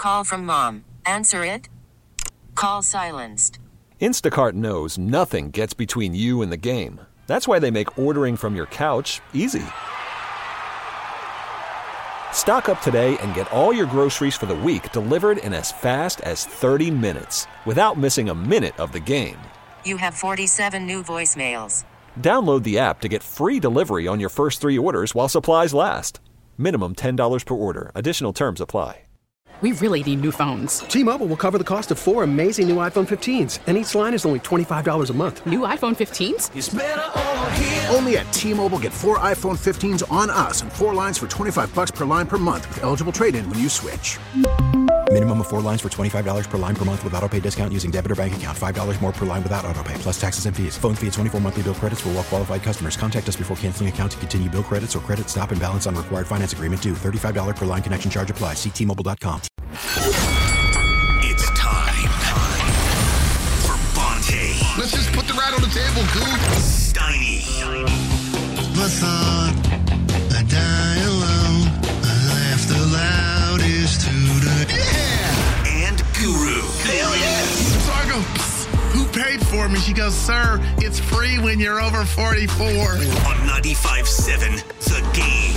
Call from mom. Answer it. Call silenced. Instacart knows nothing gets between you and the game. That's why they make ordering from your couch easy. Stock up today and get all your groceries for the week delivered in as fast as 30 minutes without missing a minute of the game. You have 47 new voicemails. Download the app to get free delivery on your first 3 orders while supplies last. Minimum $10 per order. Additional terms apply. We really need new phones. T-Mobile will cover the cost of 4 amazing new iPhone 15s, and each line is only $25 a month. New iPhone 15s? It's better over here. Only at T-Mobile, get 4 iPhone 15s on us and 4 lines for $25 per line per month with eligible trade-in when you switch. Minimum of 4 lines for $25 per line per month with autopay discount using debit or bank account. $5 more per line without autopay, plus taxes and fees. Phone fee at 24 monthly bill credits for well-qualified customers. Contact us before canceling account to continue bill credits or credit stop and balance on required finance agreement due. $35 per line connection charge applies. See T-Mobile.com. It's time for Bonte. Let's just put the rat on the table, Goo. Steiny. My thought, I die alone. I laugh the loudest to the And Guru. Hell yeah! So I go, who paid for me? She goes, sir, it's free when you're over 44. On 95.7, The Game.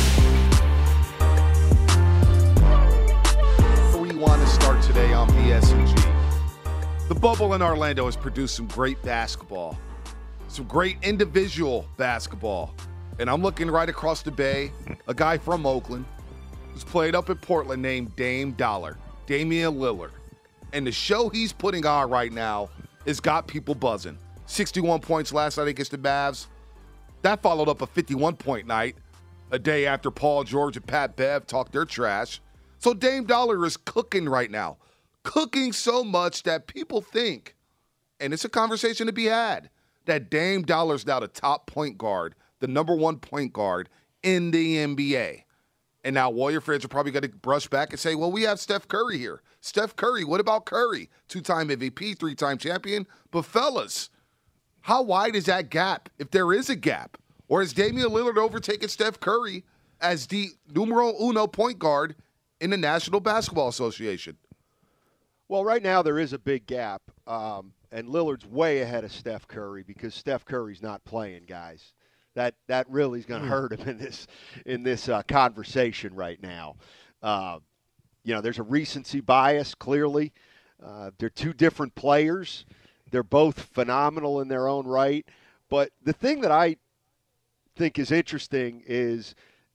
We want to start today on BSG. The bubble in Orlando has produced some great basketball, some great individual basketball. And I'm looking right across the bay, a guy from Oakland who's played up in Portland named Dame Dollar, Damian Lillard. And the show he's putting on right now has got people buzzing. 61 points last night against the Mavs. That followed up a 51-point night a day after Paul George and Pat Bev talked their trash. So Dame Dollar is cooking right now. Cooking so much that people think, and it's a conversation to be had, that Dame Dollar's now the top point guard, the number 1 point guard in the NBA. And now Warrior fans are probably going to brush back and say, well, we have Steph Curry here. Steph Curry, what about Curry? 2-time MVP, 3-time champion. But fellas, how wide is that gap, if there is a gap? Or has Damian Lillard overtaken Steph Curry as the numero uno point guard in the National Basketball Association? Well, right now there is a big gap, and Lillard's way ahead of Steph Curry because Steph Curry's not playing, guys. That really is going to hurt him in this conversation right now. There's a recency bias, clearly. They're two different players. They're both phenomenal in their own right. But the thing that I think is interesting is,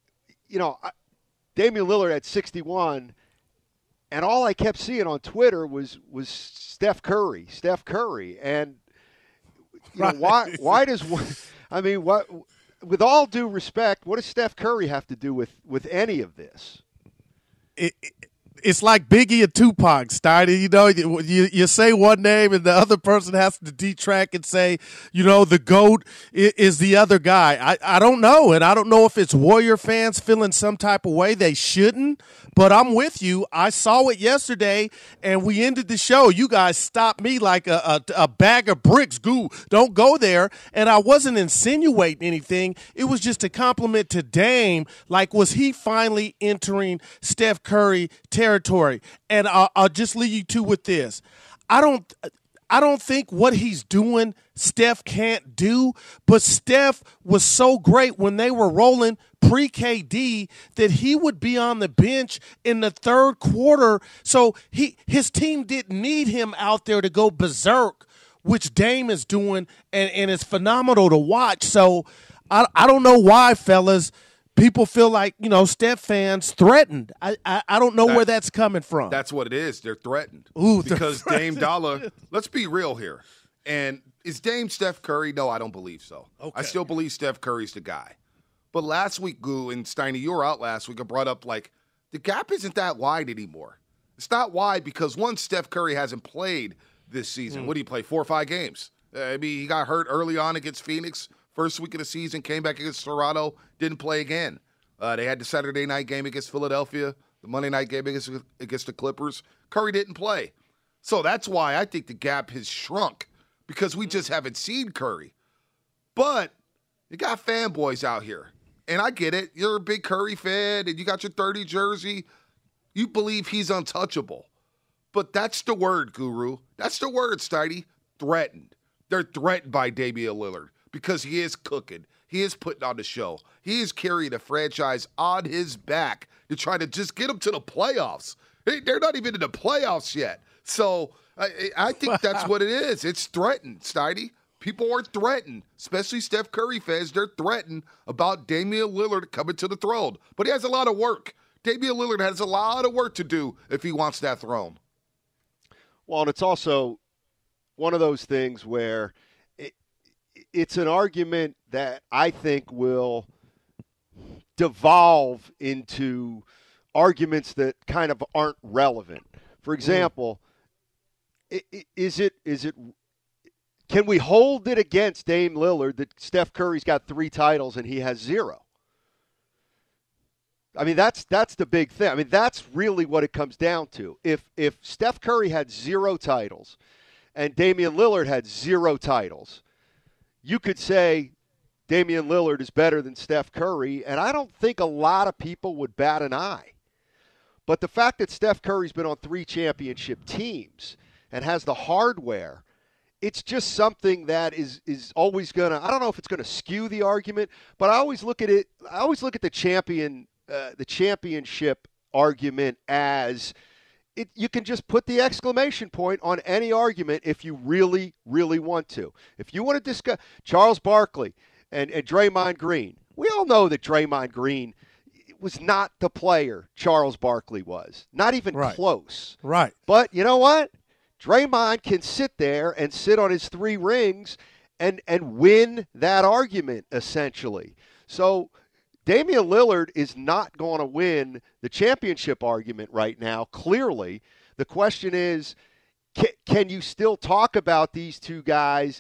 Damian Lillard at 61, and all I kept seeing on Twitter was Steph Curry. And why does what? With all due respect, what does Steph Curry have to do with any of this? It's like Biggie and Tupac, Steiny. You say one name and the other person has to detract and say, the GOAT is the other guy. I don't know, and I don't know if it's Warrior fans feeling some type of way. They shouldn't, but I'm with you. I saw it yesterday, and we ended the show. You guys stopped me like a bag of bricks. Goo, don't go there. And I wasn't insinuating anything. It was just a compliment to Dame. Like, was he finally entering Steph Curry territory? And I'll just leave you two with this. I don't think what he's doing Steph can't do, but Steph was so great when they were rolling pre-KD that he would be on the bench in the third quarter. So his team didn't need him out there to go berserk, which Dame is doing, and it's phenomenal to watch. So I don't know why, fellas, people feel like, Steph fans threatened. I don't know where that's coming from. That's what it is. They're threatened. Because Dame Dollar, let's be real here. And is Dame Steph Curry? No, I don't believe so. Okay. I still believe Steph Curry's the guy. But last week, Goo and Steiny, you were out last week, I brought up, the gap isn't that wide anymore. It's not wide because, one, Steph Curry hasn't played this season. What did he play, 4 or 5 games? He got hurt early on against Phoenix. First week of the season, came back against Toronto, didn't play again. They had the Saturday night game against Philadelphia, the Monday night game against the Clippers. Curry didn't play. So that's why I think the gap has shrunk, because we just haven't seen Curry. But you got fanboys out here, and I get it. You're a big Curry fan, and you got your 30 jersey. You believe he's untouchable. But that's the word, Guru. That's the word, Steiny. Threatened. They're threatened by Damian Lillard because he is cooking. He is putting on the show. He is carrying the franchise on his back to try to just get them to the playoffs. They're not even in the playoffs yet. So I think that's what it is. It's threatened, Steiny. People are threatened, especially Steph Curry fans. They're threatened about Damian Lillard coming to the throne. But he has a lot of work. Damian Lillard has a lot of work to do if he wants that throne. Well, and it's also one of those things where it's an argument that I think will devolve into arguments that kind of aren't relevant. For example, can we hold it against Dame Lillard that Steph Curry's got 3 titles and he has 0? I mean, that's the big thing. I mean, that's really what it comes down to. If Steph Curry had 0 titles and Damian Lillard had 0 titles, you could say Damian Lillard is better than Steph Curry, and I don't think a lot of people would bat an eye. But the fact that Steph Curry's been on 3 championship teams and has the hardware, it's just something that is always going to – I don't know if it's going to skew the argument, but I always look at it – I always look at the championship argument as you can just put the exclamation point on any argument if you really, really want to. If you want to discuss Charles Barkley and Draymond Green, we all know that Draymond Green was not the player Charles Barkley was. Not even close. Right. But you know what? Draymond can sit there and sit on his 3 rings and win that argument, essentially. So Damian Lillard is not going to win the championship argument right now, clearly. The question is, can you still talk about these two guys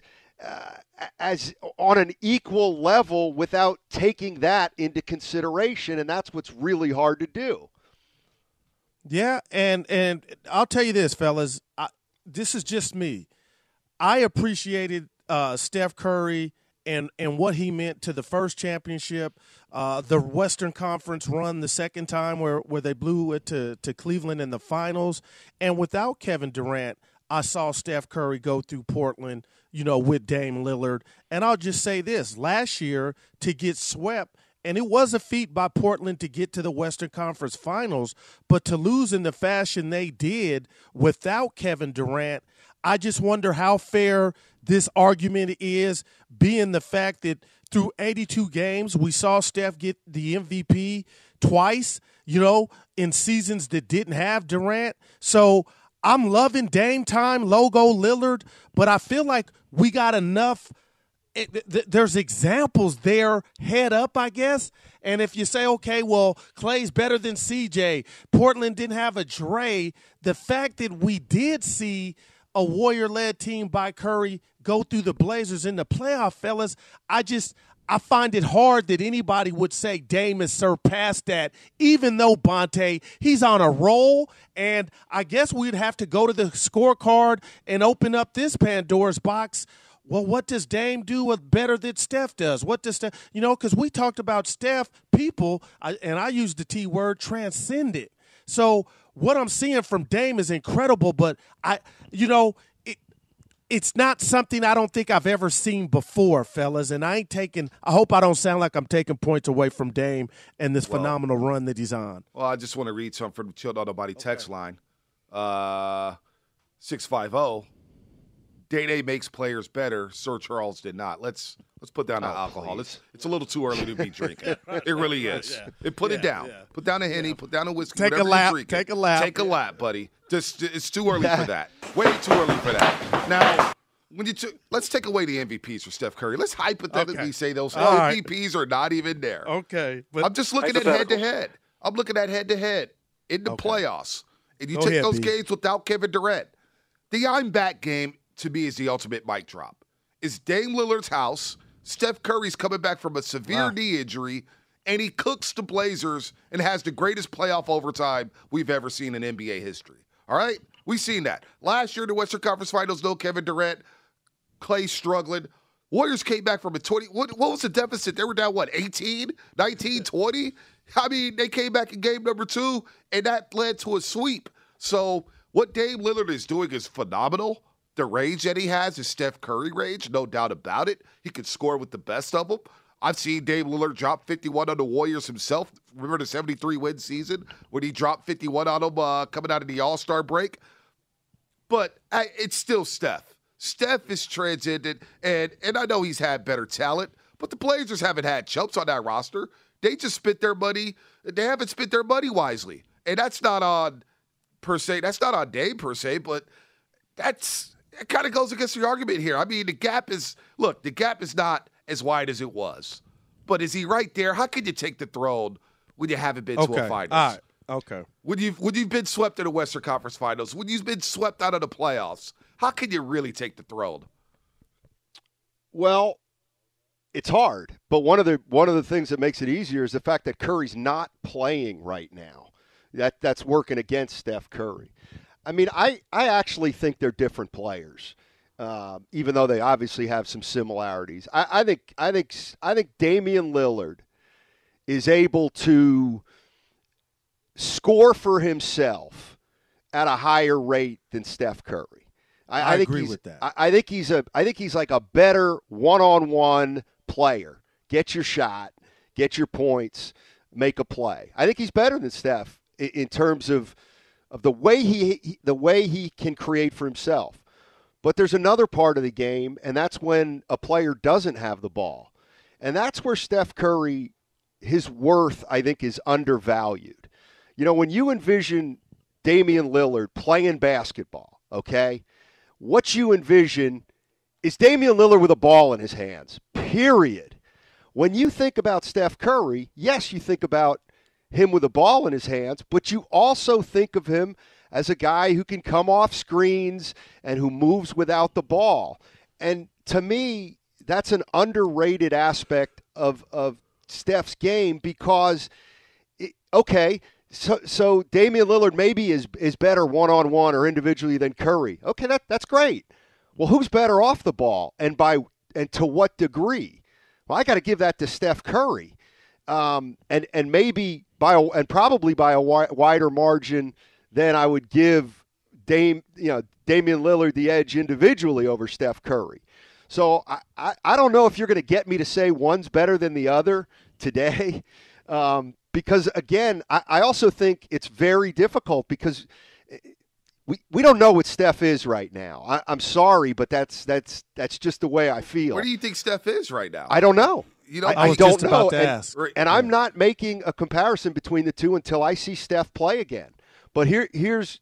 as on an equal level without taking that into consideration? And that's what's really hard to do. Yeah, and I'll tell you this, fellas. This is just me. I appreciated Steph Curry and what he meant to the first championship, the Western Conference run the second time where they blew it to Cleveland in the finals. And without Kevin Durant, I saw Steph Curry go through Portland, with Dame Lillard. And I'll just say this, last year to get swept, and it was a feat by Portland to get to the Western Conference Finals, but to lose in the fashion they did without Kevin Durant, I just wonder how fair this argument is, being the fact that through 82 games, we saw Steph get the MVP twice, in seasons that didn't have Durant. So I'm loving Dame time, logo Lillard, but I feel like we got enough. There's examples there head up, I guess. And if you say, okay, well, Clay's better than CJ, Portland didn't have a Dre, the fact that we did see a Warrior-led team by Curry go through the Blazers in the playoff, fellas, I find it hard that anybody would say Dame has surpassed that, even though, Bonte, he's on a roll. And I guess we'd have to go to the scorecard and open up this Pandora's box. Well, what does Dame do better than Steph does? What does Steph, because we talked about Steph, and I used the T word, transcendent. So what I'm seeing from Dame is incredible, but it's not something I don't think I've ever seen before, fellas. And I hope I don't sound like I'm taking points away from Dame and this phenomenal run that he's on. Well, I just want to read something from the Chilled Out Nobody text line. 650. Day makes players better. Sir Charles did not. Let's put down the alcohol. It's a little too early to be drinking. It really is. Put it down. Yeah. Put down a Henny. Put down a whiskey. Take a lap. Take a lap. Take a lap, buddy. It's too early for that. Way too early for that. Now, let's take away the MVPs for Steph Curry. Let's hypothetically say those MVPs are not even there. Okay. But I'm just looking at head-to-head. I'm looking at head-to-head in the playoffs. And you take those games without Kevin Durant. The I'm back game, to me, is the ultimate mic drop. It's Dame Lillard's house. Steph Curry's coming back from a severe knee injury, and he cooks the Blazers and has the greatest playoff overtime we've ever seen in NBA history. All right? We've seen that. Last year in the Western Conference Finals, no Kevin Durant. Clay struggling. Warriors came back from a 20. What was the deficit? They were down, 18, 19, 20? I mean, they came back in game number 2, and that led to a sweep. So what Dame Lillard is doing is phenomenal. The range that he has is Steph Curry range, no doubt about it. He can score with the best of them. I've seen Dame Lillard drop 51 on the Warriors himself. Remember the 73-win season when he dropped 51 on them coming out of the All-Star break? But it's still Steph. Steph is transcendent, and I know he's had better talent, but the Blazers haven't had chumps on that roster. They just spent their money. They haven't spent their money wisely. And that's not on Dame per se, but it kind of goes against the argument here. I mean, the gap is not as wide as it was. But is he right there? How can you take the throne when you haven't been to a finals? All right. Okay. When you've been swept in the Western Conference Finals, when you've been swept out of the playoffs, how can you really take the throne? Well, it's hard. But one of the things that makes it easier is the fact that Curry's not playing right now. That's working against Steph Curry. I mean, I actually think they're different players. Even though they obviously have some similarities. I think Damian Lillard is able to score for himself at a higher rate than Steph Curry. I agree with that. I think he's like a better one-on-one player. Get your shot, get your points, make a play. I think he's better than Steph in terms of the way he can create for himself. But there's another part of the game, and that's when a player doesn't have the ball. And that's where Steph Curry, his worth, I think, is undervalued. You know, when you envision Damian Lillard playing basketball, okay, what you envision is Damian Lillard with a ball in his hands, period. When you think about Steph Curry, yes, you think about him with a ball in his hands, but you also think of him as a guy who can come off screens and who moves without the ball. And to me, that's an underrated aspect of Steph's game because, so Damian Lillard maybe is better one-on-one or individually than Curry. Okay, that's great. Well, who's better off the ball and to what degree? Well, I got to give that to Steph Curry, and maybe probably by a wider margin than I would give Damian Lillard the edge individually over Steph Curry. So I don't know if you're going to get me to say one's better than the other today, because again, I also think it's very difficult because we don't know what Steph is right now. I'm sorry, but that's just the way I feel. Where do you think Steph is right now? I don't know. I don't know. About to ask. And I'm not making a comparison between the two until I see Steph play again. But here's,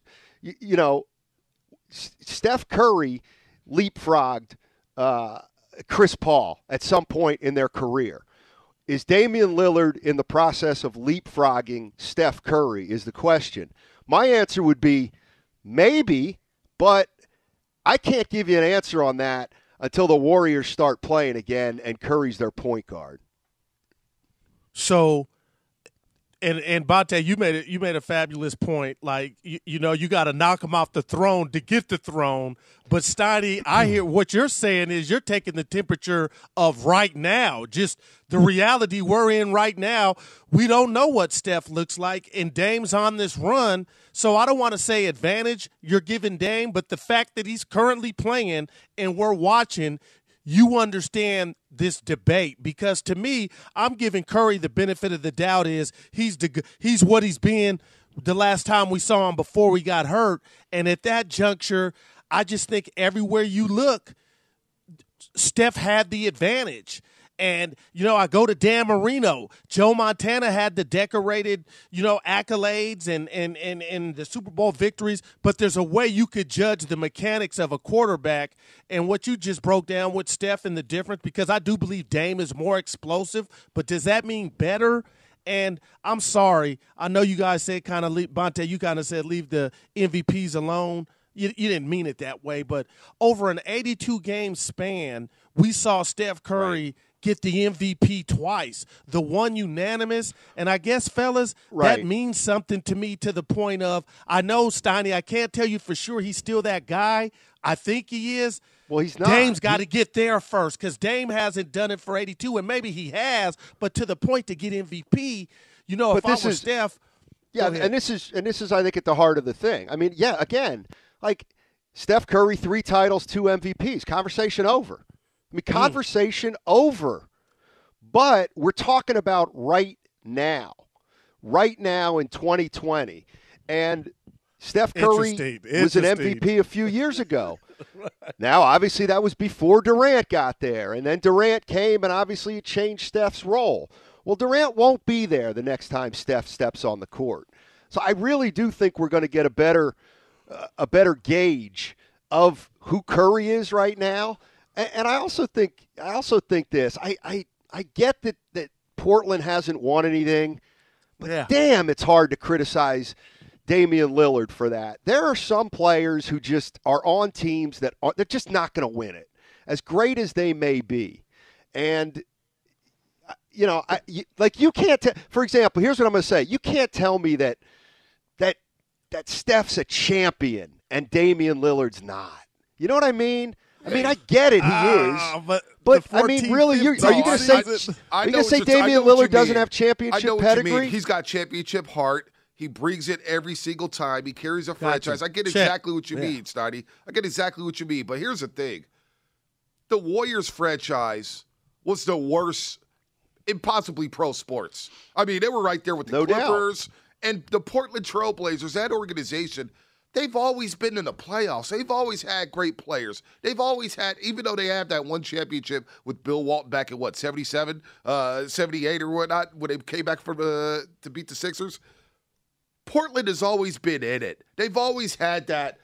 Steph Curry leapfrogged Chris Paul at some point in their career. Is Damian Lillard in the process of leapfrogging Steph Curry is the question. My answer would be maybe, but I can't give you an answer on that until the Warriors start playing again and Curry's their point guard. So, and Bonta, you made a fabulous point. Like, you got to knock him off the throne to get the throne. But Steiny, I hear what you're saying is you're taking the temperature of right now, just the reality we're in right now. We don't know what Steph looks like, and Dame's on this run. So I don't want to say advantage you're giving Dame, but the fact that he's currently playing and we're watching, you understand this debate, because to me, I'm giving Curry the benefit of the doubt is he's what he's been the last time we saw him before we got hurt. And at that juncture, I just think everywhere you look, Steph had the advantage. And, I go to Dan Marino. Joe Montana had the decorated, accolades and the Super Bowl victories. But there's a way you could judge the mechanics of a quarterback. And what you just broke down with Steph and the difference, because I do believe Dame is more explosive. But does that mean better? And I'm sorry. I know you guys said Bonta, you kind of said leave the MVPs alone. You didn't mean it that way. But over an 82-game span, we saw Steph Curry get the MVP twice, the one unanimous. And I guess, fellas, that means something to me to the point of, I know, Steiny, I can't tell you for sure he's still that guy. I think he is. Well, he's not. Dame's got to get there first because Dame hasn't done it for 82, and maybe he has, but to the point to get MVP, You know, if But I this were is- Steph, Yeah, go ahead. and this is I think at the heart of the thing. I mean, yeah, again, like Steph Curry, 3 titles, 2 MVPs. Conversation over. I mean, conversation over. But we're talking about right now in 2020. And Steph Curry was an MVP a few years ago. Now, obviously, that was before Durant got there. And then Durant came, and obviously it changed Steph's role. Well, Durant won't be there the next time Steph steps on the court. So I really do think we're going to get a better gauge of who Curry is right now. And I also think this. I get that Portland hasn't won anything, but damn, it's hard to criticize Damian Lillard for that. There are some players who just are on teams they're just not going to win it, as great as they may be. And you know, you can't. For example, here's what I'm going to say: you can't tell me that Steph's a champion and Damian Lillard's not. You know what I mean? I mean, I get it, he is. But I mean, really, are you going to say Damian Lillard doesn't have championship pedigree? He's got championship heart. He brings it every single time. He carries a franchise. I get exactly what you mean, Steiny. I get exactly what you mean. But here's the thing. The Warriors franchise was the worst in possibly pro sports. I mean, they were right there with the Clippers and the Portland Trailblazers. That organization, they've always been in the playoffs. They've always had great players. They've always had, even though they have that one championship with Bill Walton back in, 77, 78 or whatnot, when they came back from to beat the Sixers, Portland has always been in it. They've always had that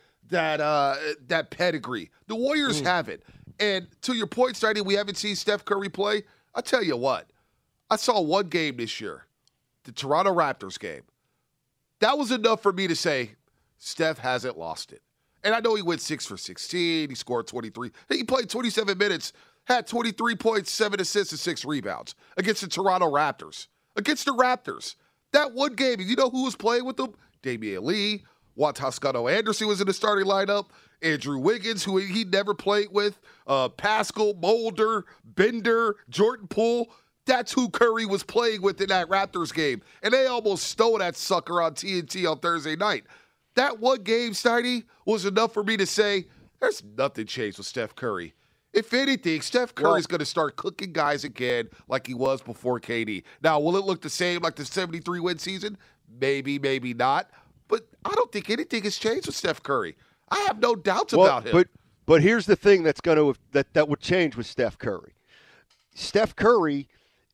pedigree. The Warriors haven't. And to your point, Steiny, we haven't seen Steph Curry play. I'll tell you what. I saw one game this year, the Toronto Raptors game. That was enough for me to say Steph hasn't lost it. And I know he went 6 for 16. He scored 23. He played 27 minutes, had 23 points, 7 assists, and 6 rebounds against the Toronto Raptors. Against the Raptors. That one game, you know who was playing with them? Damian Lee. Juan Toscano-Anderson was in the starting lineup. Andrew Wiggins, who he never played with. Pascal, Mulder, Bender, Jordan Poole. That's who Curry was playing with in that Raptors game. And they almost stole that sucker on TNT on Thursday night. That one game, Steiny, was enough for me to say, there's nothing changed with Steph Curry. If anything, Steph Curry's going to start cooking guys again like he was before KD. Now, will it look the same like the 73-win season? Maybe, maybe not. But I don't think anything has changed with Steph Curry. I have no doubts about him. But here's the thing that would change with Steph Curry. Steph Curry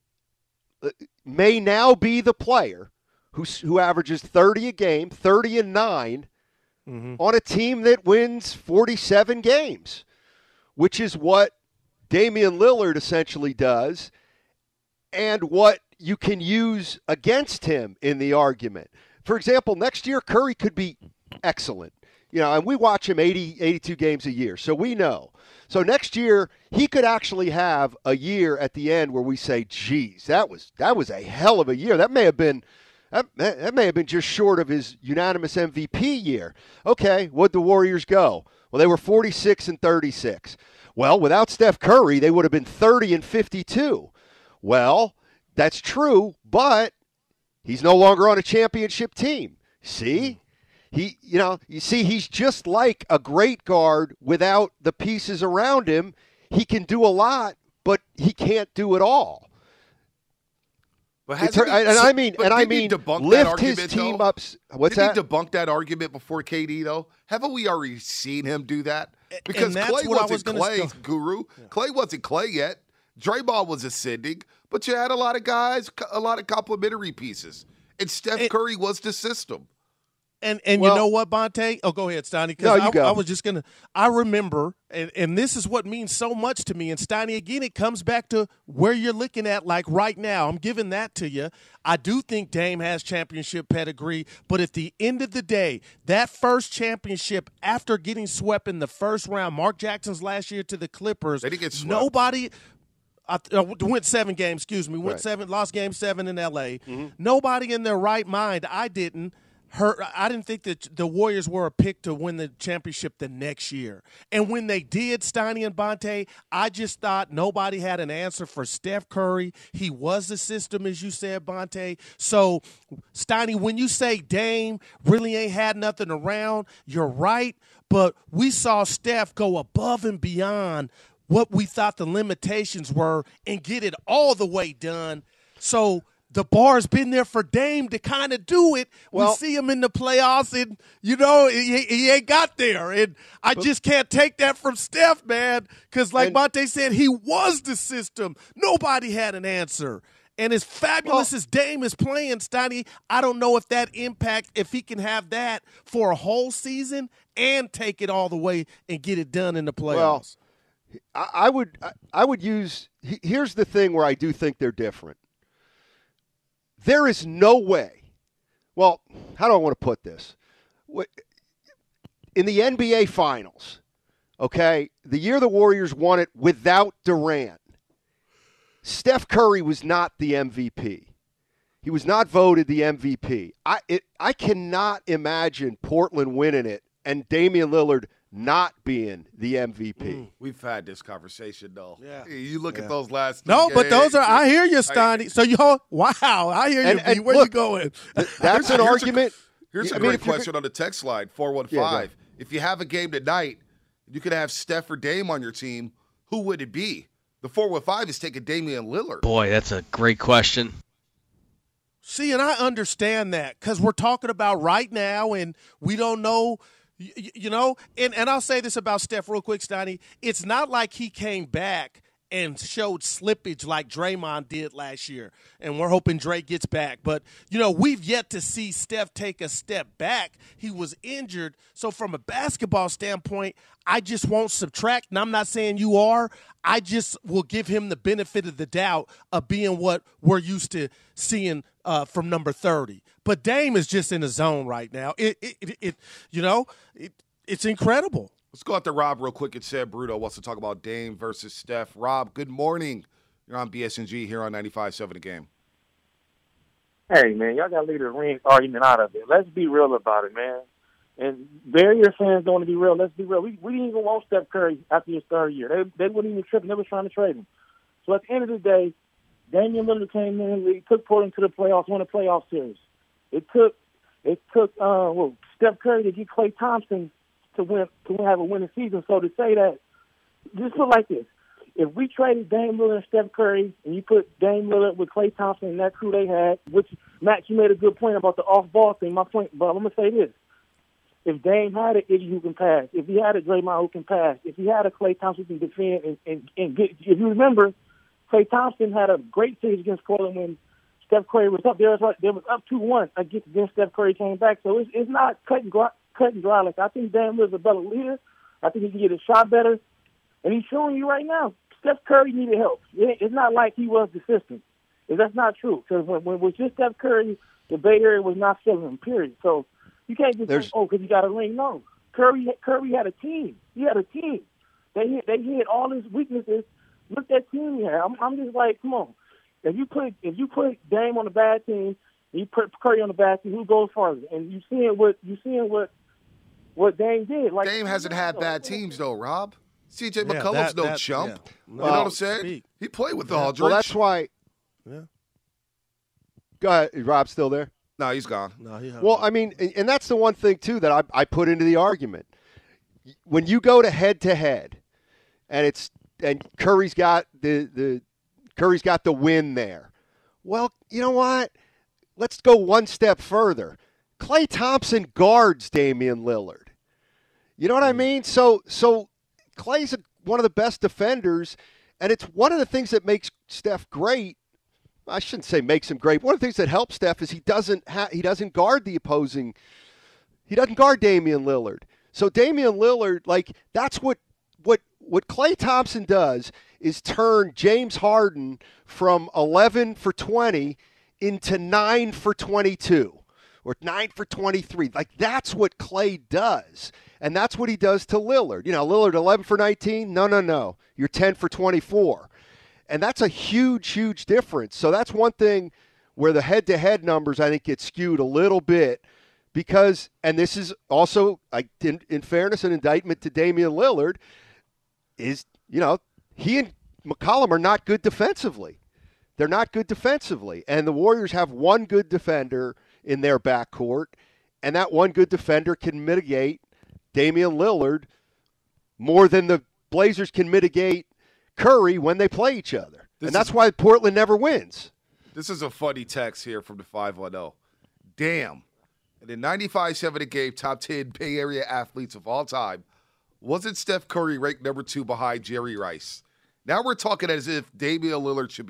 may now be the player who averages 30 a game, 30 and 9, on a team that wins 47 games, which is what Damian Lillard essentially does and what you can use against him in the argument. For example, next year, Curry could be excellent. You know, and we watch him 80, 82 games a year, so we know. So next year, he could actually have a year at the end where we say, geez, that was a hell of a year. That may have been just short of his unanimous MVP year. Okay, what'd the Warriors go? Well, they were 46 and 36. Well, without Steph Curry, they would have been 30 and 52. Well, that's true, but he's no longer on a championship team. See? He's just like a great guard without the pieces around him. He can do a lot, but he can't do it all. But lift his team up. What's that? Did he debunk that argument before KD, though? Haven't we already seen him do that? Because Clay wasn't Clay, Guru. Yeah. Clay wasn't Clay yet. Draymond was ascending, but you had a lot of guys, a lot of complementary pieces. And Steph Curry was the system. And you know what, Bonte? Oh, go ahead, Steiny. Because I was just going to – I remember, and this is what means so much to me. And, Steiny, again, it comes back to where you're looking at, like right now. I'm giving that to you. I do think Dame has championship pedigree. But at the end of the day, that first championship after getting swept in the first round, Mark Jackson's last year to the Clippers, they didn't get swept. Nobody went 7 games, lost game 7 in L.A. Nobody in their right mind, I didn't, I didn't think that the Warriors were a pick to win the championship the next year. And when they did, Steiny and Bonte, I just thought nobody had an answer for Steph Curry. He was the system, as you said, Bonte. So, Steiny, when you say Dame really ain't had nothing around, you're right. But we saw Steph go above and beyond what we thought the limitations were and get it all the way done. So the bar's been there for Dame to kind of do it. Well, we see him in the playoffs, and, he ain't got there. And I just can't take that from Steph, man, because like Monte said, he was the system. Nobody had an answer. And as fabulous as Dame is playing, Steiny, I don't know if that impact, if he can have that for a whole season and take it all the way and get it done in the playoffs. Well, I would use – here's the thing where I do think they're different. There is no way – well, how do I want to put this? In the NBA Finals, okay, the year the Warriors won it without Durant, Steph Curry was not the MVP. He was not voted the MVP. I cannot imagine Portland winning it and Damian Lillard not being the MVP. We've had this conversation, though. Yeah. You look at those last No, games. but those are – I hear you, Steiny. So, wow, I hear you. And Where look, you going? That's an argument. Here's a great question on the text line, 415. If you have a game tonight, you could have Steph or Dame on your team, who would it be? The 415 is taking Damian Lillard. Boy, that's a great question. See, and I understand that because we're talking about right now, and we don't know – and I'll say this about Steph real quick, Steiny. It's not like he came back and showed slippage like Draymond did last year, and we're hoping Dre gets back. But, we've yet to see Steph take a step back. He was injured. So from a basketball standpoint, I just won't subtract, and I'm not saying you are. I just will give him the benefit of the doubt of being what we're used to seeing from number 30. But Dame is just in the zone right now. It's incredible. Let's go out to Rob real quick. It said Bruto wants to talk about Dame versus Steph. Rob, good morning. You're on BSNG here on 95.7 The Game. Hey, man, y'all got to leave the ring argument out of it. Let's be real about it, man. And Barrier fans don't want to be real. Let's be real. We didn't even want Steph Curry after his third year. They wouldn't even trip. They were trying to trade him. So at the end of the day, Damian Lillard came in the league, took Portland to the playoffs, won a playoff series. It took Steph Curry to get Klay Thompson to have a winning season. So to say that, just put it like this: if we traded Dame Lillard and Steph Curry, and you put Dame Lillard with Klay Thompson and that crew they had, which Matt, you made a good point about the off-ball thing. My point, but I'm gonna say this: if Dame had an Iggy who can pass, if he had a Draymond who can pass, if he had a Klay Thompson who can defend and get, if you remember, Klay Thompson had a great series against Portland when Steph Curry was up there. There was up 2-1 against Steph Curry came back. So it's not cut and dry. Like, I think Dame Lillard's a better leader. I think he can get his shot better. And he's showing you right now, Steph Curry needed help. It's not like he was the system. That's not true. Because when it was just Steph Curry, the Bay Area was not filling him, period. So you can't just say, because he got a ring. No. Curry had a team. He had a team. They hit all his weaknesses. Look at that team he had. I'm just like, come on. If you put Dame on a bad team, and you put Curry on a bad team, who goes farther? And you seeing what Dame did. Like, Dame hasn't had bad teams though, Rob. CJ McCollum's no chump. Yeah. You know what I'm saying? He played with the Aldridge. Well, that's why. Yeah. Go ahead. Is Rob still there? No, he's gone. Well, I mean, and that's the one thing too that I put into the argument. When you go to head, and Curry's got the win there. Well, you know what? Let's go one step further. Klay Thompson guards Damian Lillard. You know what I mean? So Klay's one of the best defenders, and it's one of the things that makes Steph great. I shouldn't say makes him great. One of the things that helps Steph is he doesn't guard the opposing. He doesn't guard Damian Lillard. So Damian Lillard, like, that's what Klay Thompson does is turn James Harden from 11 for 20 into 9 for 22 or 9 for 23. Like, that's what Klay does. And that's what he does to Lillard. You know, Lillard 11 for 19? No. You're 10 for 24. And that's a huge, huge difference. So that's one thing where the head-to-head numbers, I think, get skewed a little bit because, and this is also, in fairness, an indictment to Damian Lillard, is, he and McCollum are not good defensively. They're not good defensively. And the Warriors have one good defender in their backcourt, and that one good defender can mitigate Damian Lillard more than the Blazers can mitigate Curry when they play each other. And that's why Portland never wins. This is a funny text here from the 510. Damn. And in 95-7 a game, top 10 Bay Area athletes of all time, wasn't Steph Curry ranked number 2 behind Jerry Rice? Now we're talking as if Damian Lillard should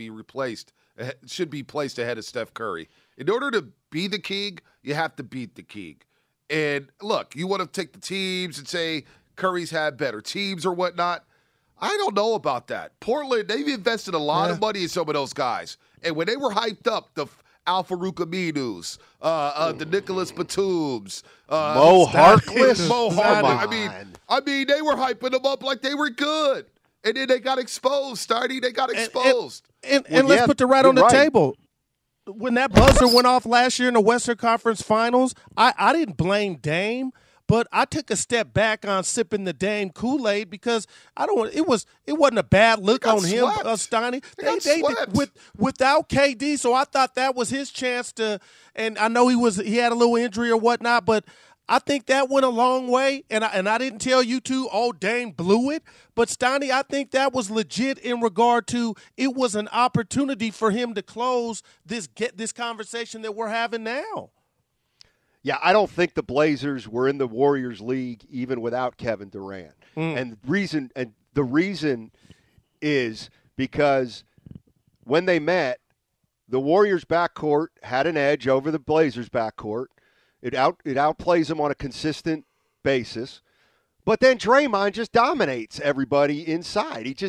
be placed ahead of Steph Curry. In order to be the king, you have to beat the king. And look, you want to take the teams and say Curry's had better teams or whatnot. I don't know about that. Portland, they've invested a lot of money in some of those guys. And when they were hyped up, the Al-Farouq Aminus, the Nicholas Batums, Mo Harkless. Mo Harkless. I mean, they were hyping them up like they were good. And then they got exposed, Stardy. They got exposed. And let's put the on the table. When that buzzer went off last year in the Western Conference Finals, I didn't blame Dame, but I took a step back on sipping the Dame Kool-Aid because it wasn't a bad look on him, Steiny. They without KD, so I thought that was his chance to. And I know he had a little injury or whatnot, but I think that went a long way, and I didn't tell you two, Dame blew it, but Steiny, I think that was legit in regard to it was an opportunity for him to close this conversation that we're having now. Yeah, I don't think the Blazers were in the Warriors league even without Kevin Durant. And the reason is because when they met, the Warriors backcourt had an edge over the Blazers backcourt. It outplays them on a consistent basis. But then Draymond just dominates everybody inside. He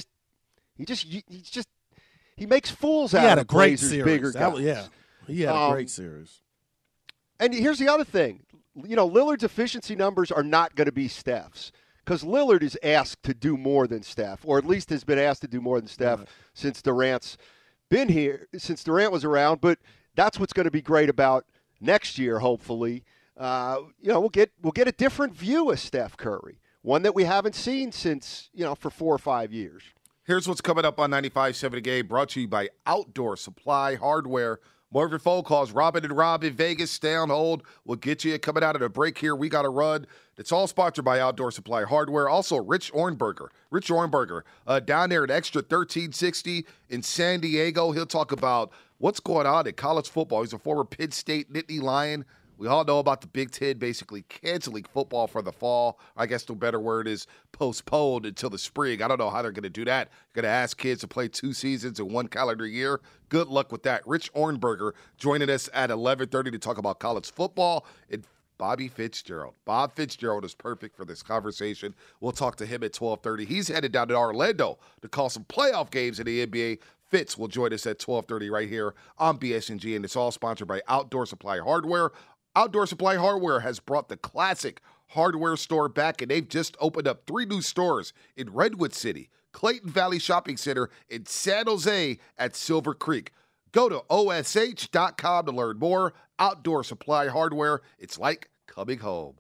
makes fools out of the Blazers' bigger guys. He had a great series. And here's the other thing. Lillard's efficiency numbers are not going to be Steph's because Lillard is asked to do more than Steph, or at least has been asked to do more than Steph since Durant's been here, since Durant was around. But that's what's going to be great about next year, hopefully. We'll get a different view of Steph Curry, one that we haven't seen since, for 4 or 5 years. Here's what's coming up on 95.7 A Game, brought to you by Outdoor Supply Hardware. More of your phone calls. Robin and Rob in Vegas, stay on hold. We'll get you coming out of the break here. We got to run. It's all sponsored by Outdoor Supply Hardware. Also, Rich Ohrnberger down there at Extra 1360 in San Diego. He'll talk about what's going on in college football. He's a former Penn State Nittany Lion. We all know about the Big Ten basically canceling football for the fall. I guess the better word is postponed until the spring. I don't know how they're going to do that. Going to ask kids to play 2 seasons in 1 calendar year. Good luck with that. Rich Ohrnberger joining us at 11:30 to talk about college football and Bobby Fitzgerald. Bob Fitzgerald is perfect for this conversation. We'll talk to him at 12:30. He's headed down to Orlando to call some playoff games in the NBA. Fitz will join us at 12:30 right here on BSNG, and it's all sponsored by Outdoor Supply Hardware. Outdoor Supply Hardware has brought the classic hardware store back, and they've just opened up 3 new stores in Redwood City, Clayton Valley Shopping Center, and San Jose at Silver Creek. Go to OSH.com to learn more. Outdoor Supply Hardware, it's like coming home.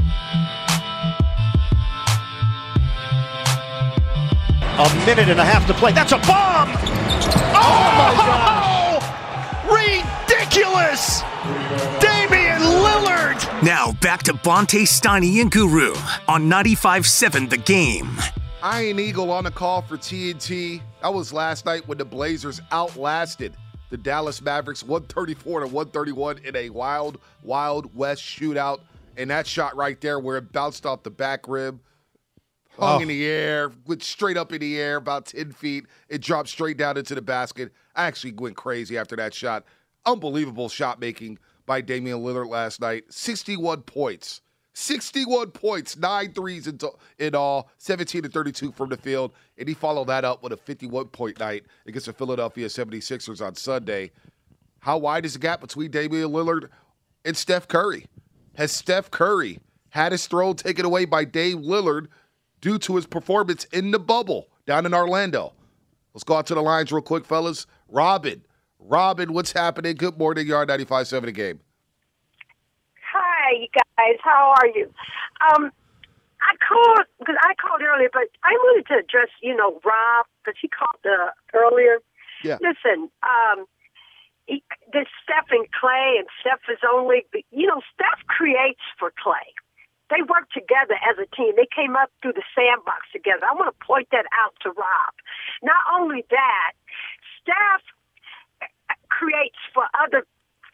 A minute and a half to play. That's a bomb! Oh my God! Ridiculous! Damian Lillard! Now back to Bonte, Steiny, and Guru on 95.7 The Game. Iron Eagle on the call for TNT. That was last night when the Blazers outlasted the Dallas Mavericks 134-131 in a wild, wild west shootout. And that shot right there where it bounced off the back rim, hung in the air, went straight up in the air about 10 feet. It dropped straight down into the basket. I actually went crazy after that shot. Unbelievable shot making by Damian Lillard last night. 61 points. 61 points, 9 threes in all, 17-32 from the field. And he followed that up with a 51-point night against the Philadelphia 76ers on Sunday. How wide is the gap between Damian Lillard and Steph Curry? Has Steph Curry had his throne taken away by Dame Lillard due to his performance in the bubble down in Orlando? Let's go out to the lines real quick, fellas. Robin, what's happening? Good morning. You're on 95.7 The Game. Hi, Hey, you guys, how are you? I called earlier, but I wanted to address, Rob, because he called earlier. Yeah. Listen, there's Steph and Clay, and Steph is only, Steph creates for Clay. They work together as a team. They came up through the sandbox together. I want to point that out to Rob. Not only that, Steph creates for other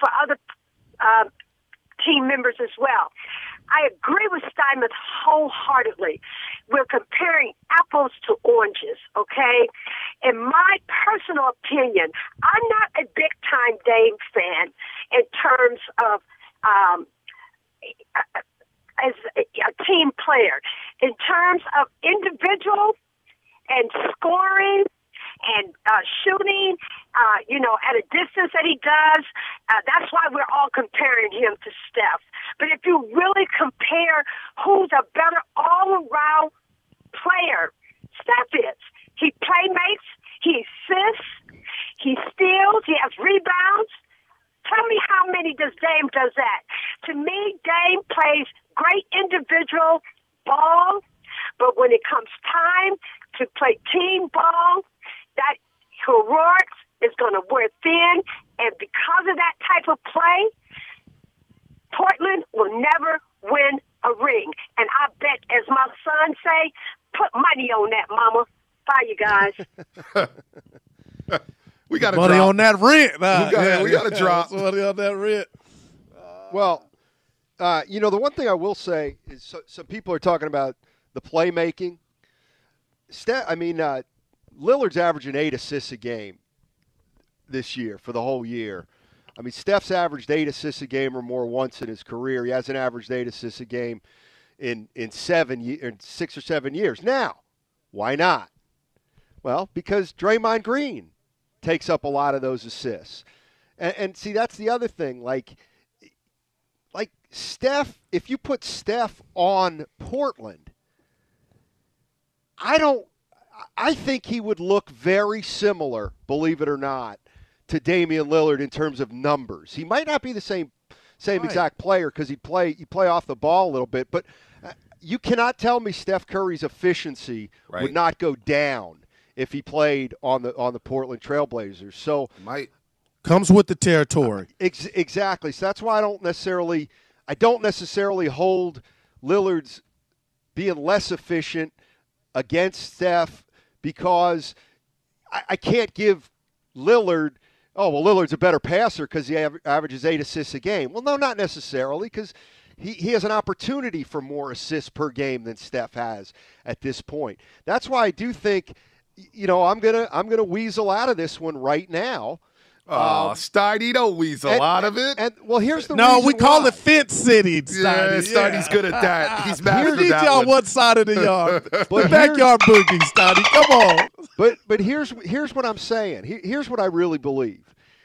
team members as well. I agree with Steinmetz wholeheartedly. We're comparing apples to oranges, okay? In my personal opinion, I'm not a big-time Dame fan in terms of as a team player. In terms of individual and scoring and shooting, at a distance that he does, that's why we're all comparing him to Steph. But if you really compare who's a better all-around player, Steph is. He playmates, he assists, he steals, he has rebounds. Tell me how many Dame does that. To me, Dame plays great individual ball, but when it comes time to play team ball, that heroics is going to wear thin, and because of that type of play, Portland will never win a ring. And I bet, as my son say, put money on that, mama. Bye, you guys. We got money drop. on that rent. We got to drop. Money on that rent. Well, the one thing I will say is some people are talking about the playmaking. Lillard's averaging 8 assists a game this year for the whole year. I mean, Steph's averaged 8 assists a game or more once in his career. He hasn't averaged 8 assists a game in 6 or 7 years. Now, why not? Well, because Draymond Green takes up a lot of those assists. And see, that's the other thing. Like Steph, if you put Steph on Portland, I think he would look very similar, believe it or not, to Damian Lillard in terms of numbers. He might not be the same exact player because he play off the ball a little bit, but you cannot tell me Steph Curry's efficiency would not go down if he played on the Portland Trailblazers. So comes with the territory. Exactly. So that's why I don't necessarily hold Lillard's being less efficient against Steph, because I can't give Lillard, Lillard's a better passer because he averages 8 assists a game. Well, no, not necessarily, because he has an opportunity for more assists per game than Steph has at this point. That's why I do think, I'm gonna weasel out of this one right now. Steiny, don't weasel out of it. And here's the reason we call it Fence City. Steiny. Steiny's good at that. He's mastered that one. on one side of the yard. But backyard boogie, Steiny. Come on. But here's what I'm saying. Here's what I really believe.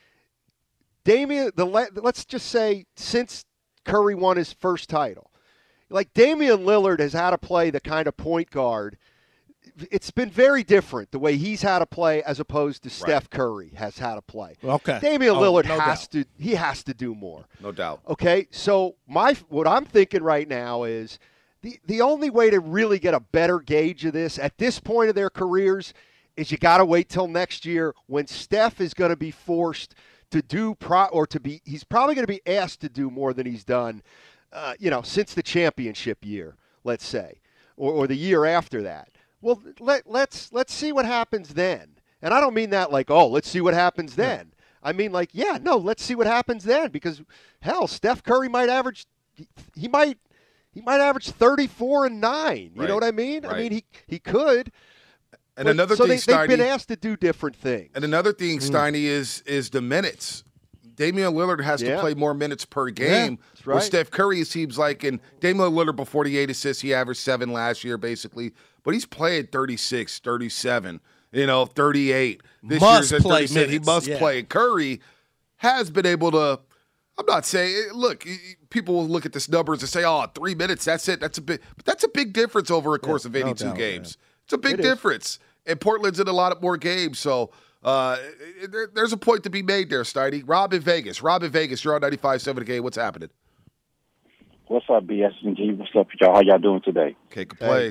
Damian, let's just say since Curry won his first title, like Damian Lillard has had to play the kind of point guard. It's been very different the way he's had to play as opposed to Steph Curry has had to play. Okay. Damian Lillard has to do more. No doubt. Okay, so what I'm thinking right now is the only way to really get a better gauge of this at this point of their careers is you got to wait till next year when Steph is going to be forced to do he's probably going to be asked to do more than he's done, since the championship year, let's say, or the year after that. Well, let's see what happens then. And I don't mean that like, let's see what happens then. I mean let's see what happens then, because hell, Steph Curry might average he might average 34 and 9. You know what I mean? Right. I mean he could. And another thing, they've been asked to do different things. And another thing, Steiny, is the minutes. Damian Lillard has to play more minutes per game. Yeah, that's right. Where Steph Curry, it seems like, and Damian Lillard before the 8 assists, he averaged 7 last year, basically. But he's playing 36, 37, 38. This year's at 37. He must play. Curry has been able to. I'm not saying. Look, people will look at this numbers and say, 3 minutes, that's it. But that's a big difference over a course of 82 games. Man. It's a big difference. And Portland's in a lot more games, so there's a point to be made there, Steiny. Rob in Vegas, you're on 95.7 The Game. What's happening? What's up, BS&G? What's up, y'all? How y'all doing today? Can't complain.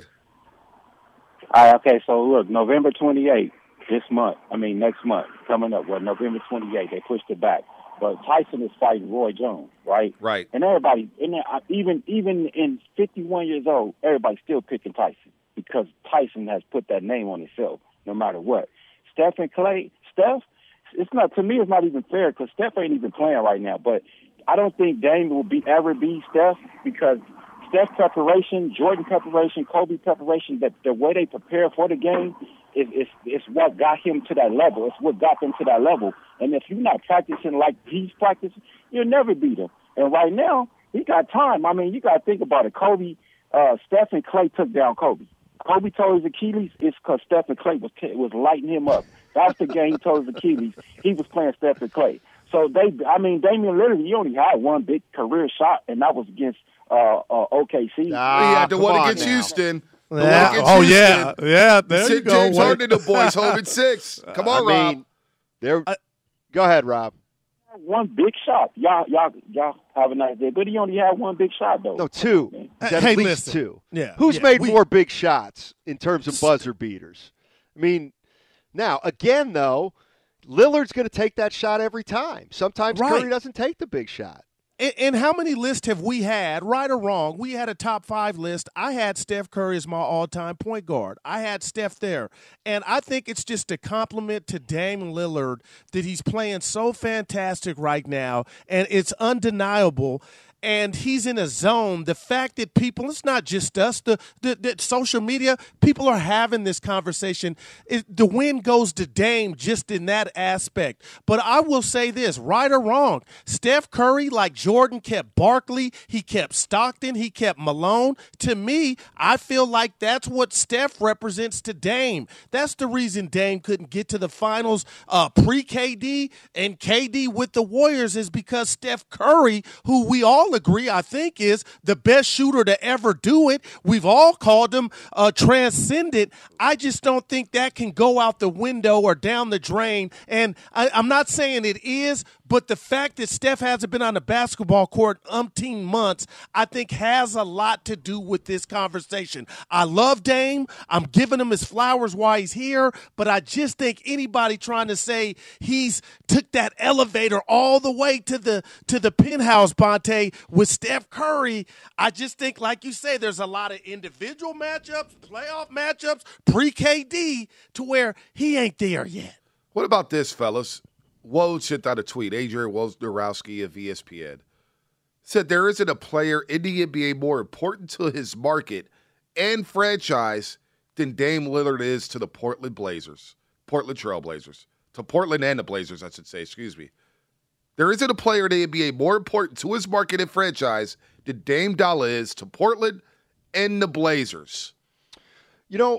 All right, okay, so look, November 28th, next month, coming up, November 28th, they pushed it back. But Tyson is fighting Roy Jones, right? Right. And everybody, even in 51 years old, everybody's still picking Tyson because Tyson has put that name on himself no matter what. Steph and Clay, it's not, to me, it's not even fair because Steph ain't even playing right now. But I don't think Dame will ever be Steph because Steph preparation, Jordan preparation, Kobe preparation, that the way they prepare for the game is what got him to that level. It's what got them to that level. And if you're not practicing like he's practicing, you'll never beat him. And right now, he got time. I mean, you got to think about it. Steph and Clay took down Kobe. Kobe tore his Achilles. It's because Steph and Clay was lighting him up. That's the game he tore his Achilles. He was playing Steph and Clay. So Damian Lillard, he only had one big career shot, and that was against OKC. He had the one against Houston. Yeah. There you go. James Harden, the boys holding 6. Come on, Rob. Go ahead, Rob. One big shot. Y'all have a nice day. But he only had one big shot, though. No, 2. He's at least listen. 2. Yeah. Who's made more big shots in terms of buzzer beaters? I mean, now, again, though, Lillard's going to take that shot every time. Sometimes Curry doesn't take the big shot. And how many lists have we had, right or wrong? We had a top 5 list. I had Steph Curry as my all-time point guard. I had Steph there. And I think it's just a compliment to Damian Lillard that he's playing so fantastic right now, and it's undeniable. And he's in a zone. The fact that people, it's not just us, the social media, people are having this conversation. The win goes to Dame just in that aspect. But I will say this, right or wrong, Steph Curry, like Jordan, kept Barkley, he kept Stockton, he kept Malone. To me, I feel like that's what Steph represents to Dame. That's the reason Dame couldn't get to the finals pre-KD, and KD with the Warriors is because Steph Curry, who we all agree, I think, is the best shooter to ever do it. We've all called him transcendent. I just don't think that can go out the window or down the drain. And I'm not saying it is, but the fact that Steph hasn't been on the basketball court umpteen months, I think has a lot to do with this conversation. I love Dame. I'm giving him his flowers while he's here, but I just think anybody trying to say he's took that elevator all the way to the penthouse, Bonte, with Steph Curry, I just think, like you say, there's a lot of individual matchups, playoff matchups, pre-KD, to where he ain't there yet. What about this, fellas? Woj sent out a tweet. Adrian Wojnarowski of ESPN said there isn't a player in the NBA more important to his market and franchise than Dame Lillard is to the Portland Trail Blazers. To Portland and the Blazers, I should say, excuse me. There isn't a player in the NBA more important to his market and franchise than Dame Dollar is to Portland and the Blazers. You know,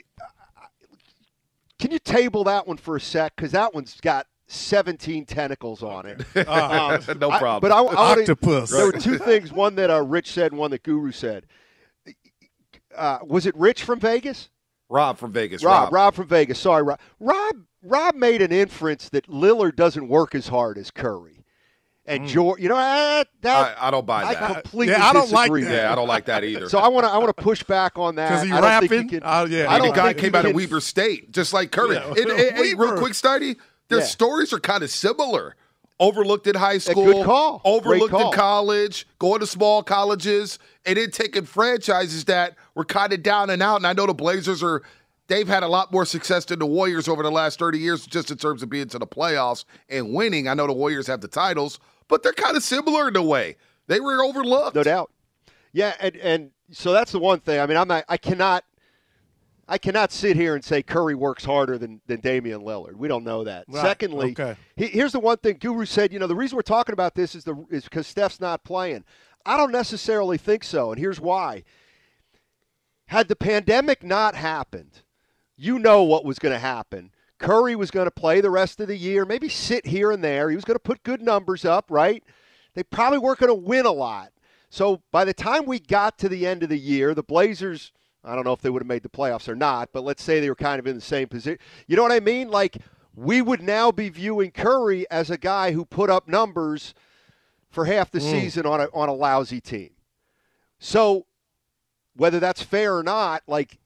can you table that one for a sec? Because that one's got 17 tentacles on it. No problem. But Octopus. There were 2 things, one that Rich said and one that Guru said. Was it Rich from Vegas? Rob from Vegas. Rob from Vegas. Sorry, Rob. Rob made an inference that Lillard doesn't work as hard as Curry. And George, you know, I don't buy that. I completely I don't like disagree. that. Yeah, I don't like that either. So I want to push back on that. Because he's I don't rapping? think you can, I don't. The guy came out of Weber State, just like Curry. Yeah. Hey, real quick study. Their stories are kind of similar. Overlooked in high school, good call. Overlooked Great call. in college, going to small colleges, and then taking franchises that were kind of down and out. And I know the Blazers they've had a lot more success than the Warriors over the last 30 years, just in terms of being to the playoffs and winning. I know the Warriors have the titles, but they're kind of similar in a way. They were overlooked. No doubt. Yeah, and so that's the one thing. I mean, I cannot sit here and say Curry works harder than Damian Lillard. We don't know that. Right. Secondly, here's the one thing Guru said, you know, the reason we're talking about this is because Steph's not playing. I don't necessarily think so, and here's why. Had the pandemic not happened, you know what was going to happen. Curry was going to play the rest of the year, maybe sit here and there. He was going to put good numbers up, right? They probably weren't going to win a lot. So by the time we got to the end of the year, the Blazers, I don't know if they would have made the playoffs or not, but let's say they were kind of in the same position. You know what I mean? Like, we would now be viewing Curry as a guy who put up numbers for half the season on a lousy team. So whether that's fair or not, like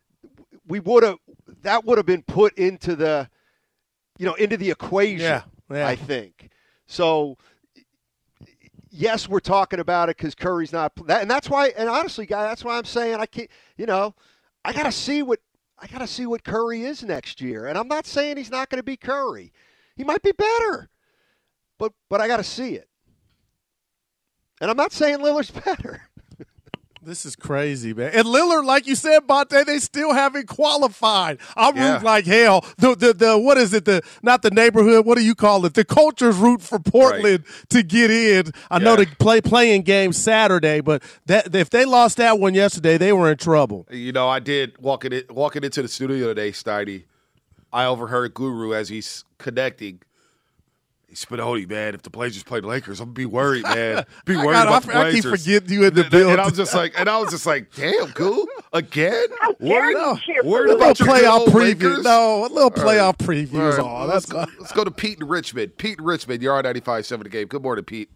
that would have been put into the equation, I think. So yes, we're talking about it because Curry's not, and that's why. And honestly, guy, that's why I'm saying I can't. I got to see what Curry is next year. And I'm not saying he's not going to be Curry. He might be better, but I got to see it. And I'm not saying Lillard's better. This is crazy, man. And Lillard, like you said, Bonte, they still haven't qualified. I'm rooting like hell. The what is it? Not the neighborhood. What do you call it? The culture's root for Portland to get in. I know they playing game Saturday, but if they lost that one yesterday, they were in trouble. I did walking into the studio today, Steiny. I overheard Guru as he's connecting. Spinoni, man, if the Blazers play the Lakers, I'm gonna be worried, man. About the Blazers. I keep forgetting you in the building. And I was just like, damn, cool again. Worried about your playoff preview. No, a little playoff preview is all. Let's go to Pete in Richmond. Pete in Richmond, you're on 95.7 The Game. Good morning, Pete.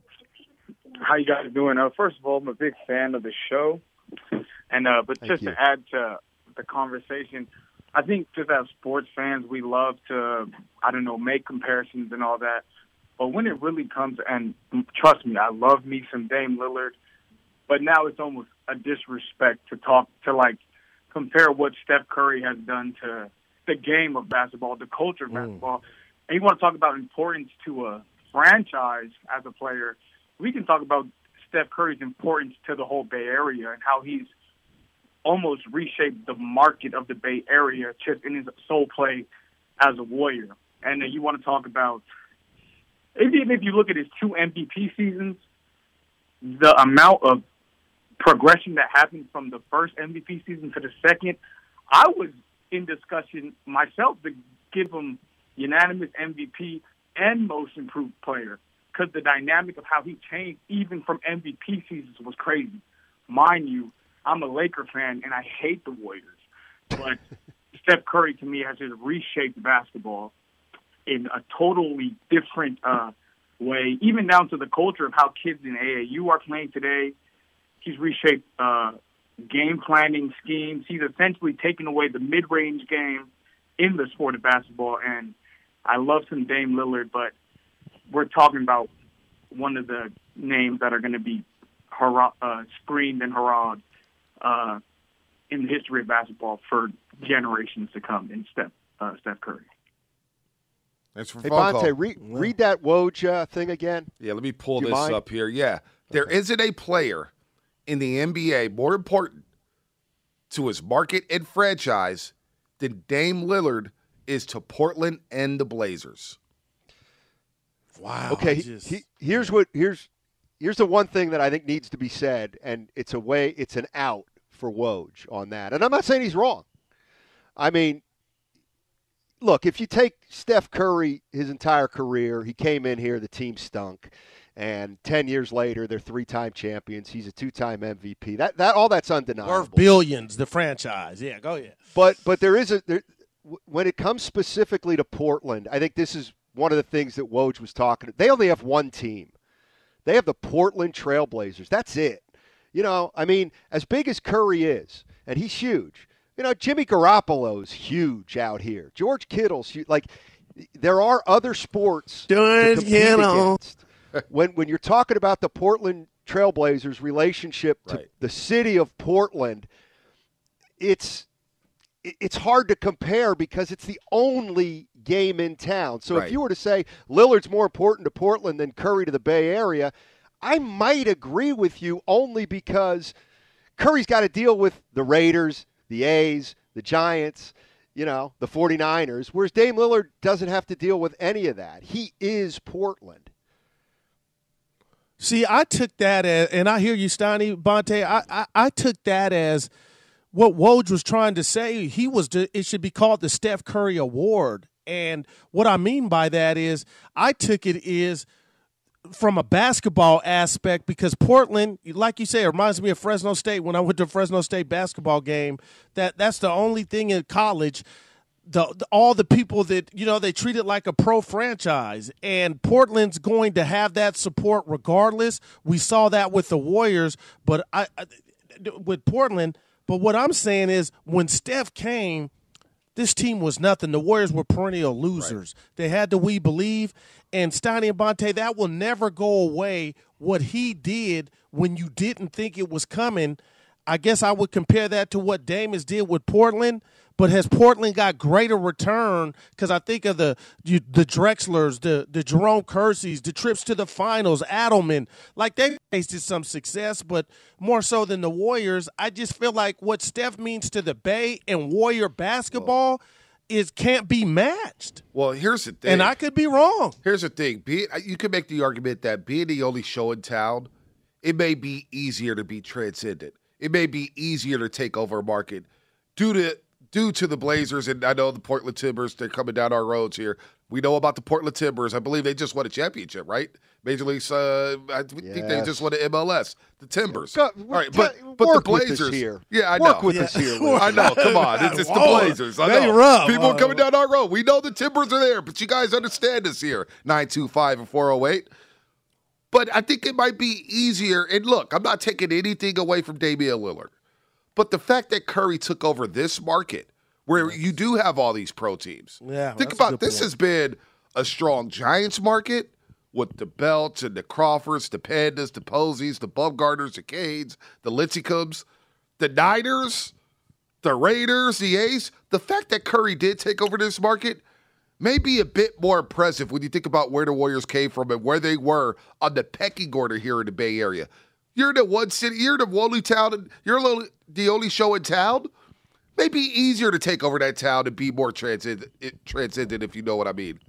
How you guys doing? First of all, I'm a big fan of the show, and but just to add to the conversation. I think just as sports fans, we love to, make comparisons and all that. But when it really comes, and trust me, I love me some Dame Lillard, but now it's almost a disrespect to compare what Steph Curry has done to the game of basketball, the culture of basketball. And you want to talk about importance to a franchise as a player, we can talk about Steph Curry's importance to the whole Bay Area and how he's almost reshaped the market of the Bay Area just in his sole play as a Warrior. And you want to talk about, even if you look at his 2 MVP seasons, the amount of progression that happened from the first MVP season to the second, I was in discussion myself to give him unanimous MVP and most improved player because the dynamic of how he changed even from MVP seasons was crazy. Mind you, I'm a Laker fan, and I hate the Warriors. But Steph Curry, to me, has just reshaped basketball in a totally different way, even down to the culture of how kids in AAU are playing today. He's reshaped game planning schemes. He's essentially taken away the mid-range game in the sport of basketball. And I love some Dame Lillard, but we're talking about one of the names that are going to be screamed and hurrahed in the history of basketball for generations to come in Steph Curry. That's from Hey, Bonte, read that Woj thing again. Yeah, let me pull this up here. Yeah, there isn't a player in the NBA more important to his market and franchise than Dame Lillard is to Portland and the Blazers. Wow. Okay, here's the one thing that I think needs to be said, and it's an out for Woj on that. And I'm not saying he's wrong. I mean, look, if you take Steph Curry, his entire career, he came in here, the team stunk, and 10 years later, they're 3-time champions. He's a 2-time MVP. That all that's undeniable. Worth billions, the franchise. Yeah, go ahead. But there when it comes specifically to Portland, I think this is one of the things that Woj was talking. They only have one team. They have the Portland Trail Blazers. That's it. I mean, as big as Curry is, and he's huge, Jimmy Garoppolo's huge out here. George Kittle's huge. Like, there are other sports to compete against. When you're talking about the Portland Trail Blazers' relationship to the city of Portland, it's hard to compare because it's the only game in town. So if you were to say Lillard's more important to Portland than Curry to the Bay Area, I might agree with you only because Curry's got to deal with the Raiders, the A's, the Giants, the 49ers, whereas Dame Lillard doesn't have to deal with any of that. He is Portland. See, I took that as, and I hear you, Steiny, Bonte, I took that as what Woj was trying to say. It should be called the Steph Curry Award. And what I mean by that is I took it is from a basketball aspect because Portland, like you say, it reminds me of Fresno State when I went to a Fresno State basketball game. That's the only thing in college all the people that, they treat it like a pro franchise, and Portland's going to have that support regardless. We saw that with the Warriors, but with Portland. But what I'm saying is, when Steph came, this team was nothing. The Warriors were perennial losers. Right. They had the We Believe, and Steiny and Bonte, that will never go away. What he did when you didn't think it was coming, I guess I would compare that to what Damus did with Portland. But has Portland got greater return? Because I think of the Drexlers, the Jerome Kerseys, the trips to the finals, Adelman. Like, they tasted some success, but more so than the Warriors. I just feel like what Steph means to the Bay and Warrior basketball can't be matched. Well, here's the thing. And I could be wrong. Here's the thing. You could make the argument that being the only show in town, it may be easier to be transcendent. It may be easier to take over a market due to the Blazers, and I know the Portland Timbers, they're coming down our roads here. We know about the Portland Timbers. I believe they just won a championship, right? Major League, I think they just won the MLS. The Timbers. All right, but the Blazers. Here. Yeah, I know. Work with us here. I know. Come on. It's the Blazers. I know. Rough. People are coming down our road. We know the Timbers are there, but you guys understand us here. 925 and 408. But I think it might be easier. And look, I'm not taking anything away from Damian Lillard. But the fact that Curry took over this market, where you do have all these pro teams. Yeah, think about this. Has been a strong Giants market with the Belts and the Crawfords, the Pandas, the Posies, the Bumgarners, the Cades, the Lincecums, the Niners, the Raiders, the A's. The fact that Curry did take over this market may be a bit more impressive when you think about where the Warriors came from and where they were on the pecking order here in the Bay Area. You're the one city. You're the only town. You're the only show in town. Maybe easier to take over that town and be more transcendent, if you know what I mean.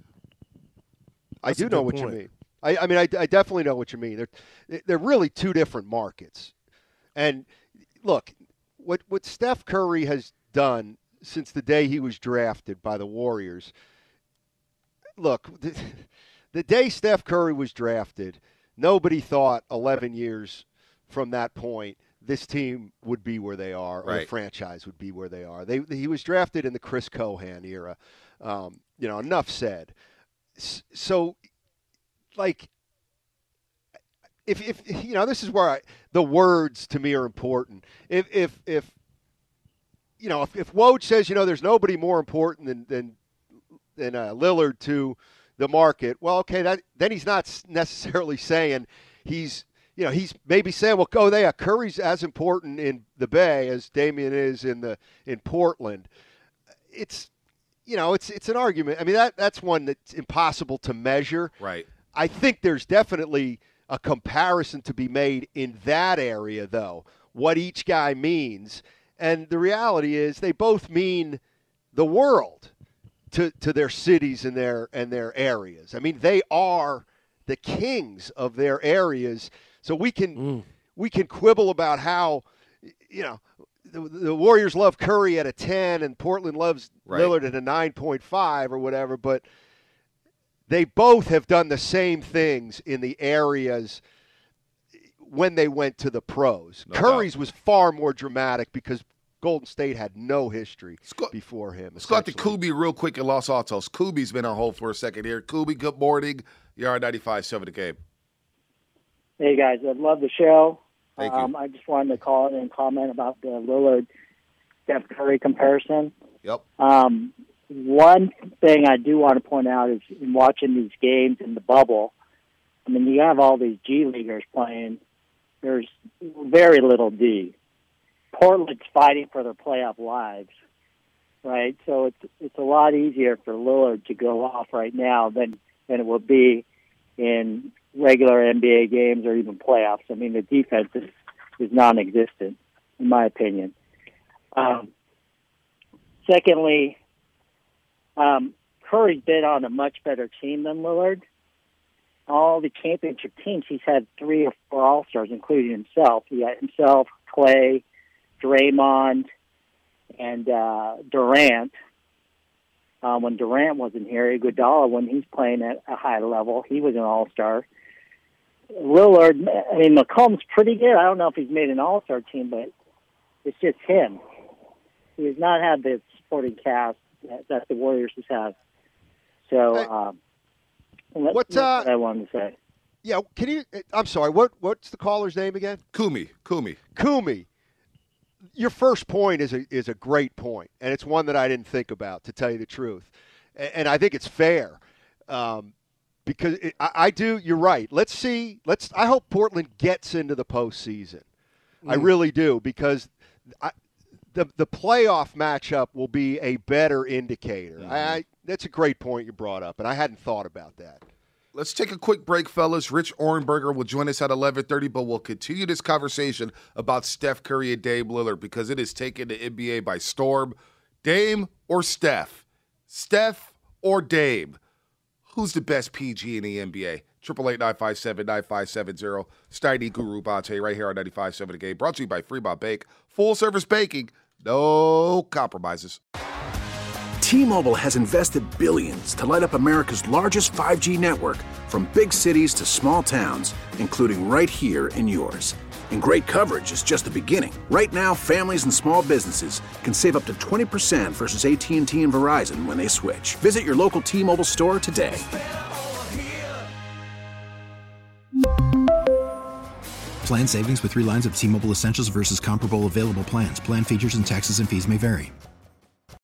I do know what you mean. I mean, I definitely know what you mean. They're really two different markets. And look, what Steph Curry has done since the day he was drafted by the Warriors. Look, the day Steph Curry was drafted, nobody thought 11 years from that point this team would be where they are, or the franchise would be where they are. He was drafted in the Chris Cohan era. Enough said. So, like, if this is where the words to me are important. If Woj says, there's nobody more important than Lillard to the market, well, okay, then he's not necessarily saying he's maybe saying, well, Curry's as important in the Bay as Damian is in Portland. It's an argument. I mean, that's one that's impossible to measure. Right. I think there's definitely a comparison to be made in that area, though, what each guy means. And the reality is they both mean the world to their cities and their areas. I mean, they are the kings of their areas. So we can quibble about how, the Warriors love Curry at a 10 and Portland loves Lillard at a 9.5 or whatever, but they both have done the same things in the areas when they went to the pros. No Curry's doubt. Was far more dramatic because Golden State had no history before him. Let's go out to Kubi real quick in Los Altos. Kubi's been on hold for a second here. Kubi, good morning. You're on 95.7 The Game. Hey, guys. I love the show. Thank you. I just wanted to call in and comment about the Lillard-Steph Curry comparison. Yep. One thing I do want to point out is in watching these games in the bubble, I mean, you have all these G Leaguers playing. There's very little D. Portland's fighting for their playoff lives, right? So it's a lot easier for Lillard to go off right now than it would be in regular NBA games or even playoffs. I mean, the defense is non-existent, in my opinion. Secondly, Curry's been on a much better team than Lillard. All the championship teams, he's had 3 or 4 All-Stars, including himself. He had himself, Clay, Draymond, and Durant. When Durant wasn't here, Iguodala, when he's playing at a high level, he was an All-Star. Lillard, I mean, McCollum's pretty good. I don't know if he's made an All-Star team, but it's just him. He has not had the supporting cast that the Warriors just have. So that's what I wanted to say. Yeah, can you? I'm sorry. What's the caller's name again? Kumi. Your first point is a great point, and it's one that I didn't think about, to tell you the truth. And I think it's fair because I do. You're right. Let's see. I hope Portland gets into the postseason. I really do, because the playoff matchup will be a better indicator. That's a great point you brought up, and I hadn't thought about that. Let's take a quick break, fellas. Rich Orenberger will join us at 11:30, but we'll continue this conversation about Steph Curry and Dame Lillard because it has taken the NBA by storm. Dame or Steph? Steph or Dame? Who's the best PG in the NBA? 888-957-9570. Steiny Guru Bonte right here on 95.7 The Game. Brought to you by Fremont Bank. Full-service banking. No compromises. T-Mobile has invested billions to light up America's largest 5G network, from big cities to small towns, including right here in yours. And great coverage is just the beginning. Right now, families and small businesses can save up to 20% versus AT&T and Verizon when they switch. Visit your local T-Mobile store today. Plan savings with 3 lines of T-Mobile Essentials versus comparable available plans. Plan features and taxes and fees may vary.